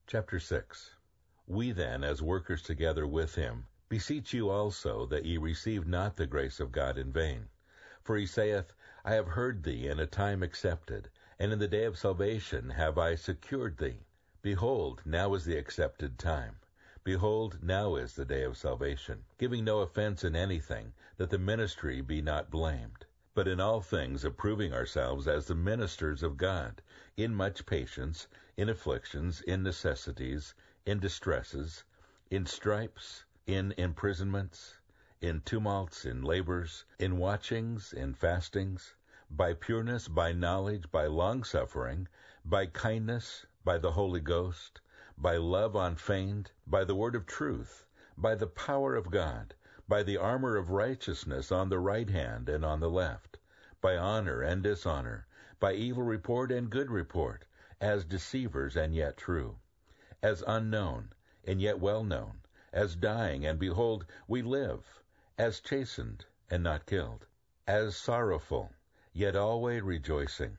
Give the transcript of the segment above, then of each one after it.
Chapter 6. We then, as workers together with him, beseech you also that ye receive not the grace of God in vain. For he saith, I have heard thee in a time accepted, and in the day of salvation have I secured thee. Behold, now is the accepted time. Behold, now is the day of salvation, giving no offense in anything, that the ministry be not blamed. But in all things approving ourselves as the ministers of God, in much patience, in afflictions, in necessities, in distresses, in stripes, in imprisonments, in tumults, in labors, in watchings, in fastings, by pureness, by knowledge, by longsuffering, by kindness, by the Holy Ghost, by love unfeigned, by the word of truth, by the power of God, by the armor of righteousness on the right hand and on the left, by honor and dishonor, by evil report and good report, as deceivers and yet true, as unknown and yet well known, as dying and behold we live, as chastened and not killed, as sorrowful yet always rejoicing,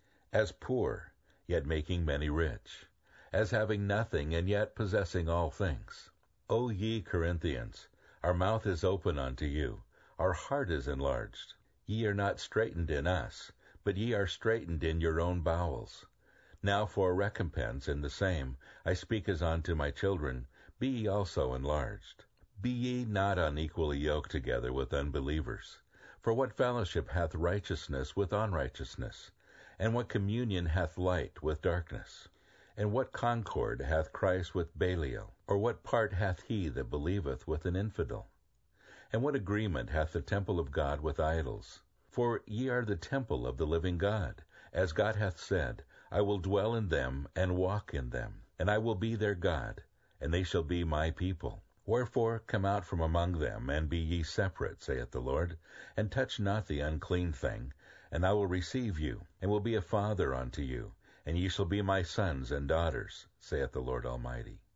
as poor yet making many rich, as having nothing and yet possessing all things. O ye Corinthians, our mouth is open unto you, our heart is enlarged. Ye are not straitened in us, but ye are straitened in your own bowels. Now for a recompense in the same, I speak as unto my children, be ye also enlarged. Be ye not unequally yoked together with unbelievers. For what fellowship hath righteousness with unrighteousness? And what communion hath light with darkness? And what concord hath Christ with Belial? Or what part hath he that believeth with an infidel? And what agreement hath the temple of God with idols? For ye are the temple of the living God, as God hath said, I will dwell in them and walk in them, and I will be their God, and they shall be my people. Wherefore come out from among them, and be ye separate, saith the Lord, and touch not the unclean thing, and I will receive you, and will be a father unto you, and ye shall be my sons and daughters, saith the Lord Almighty.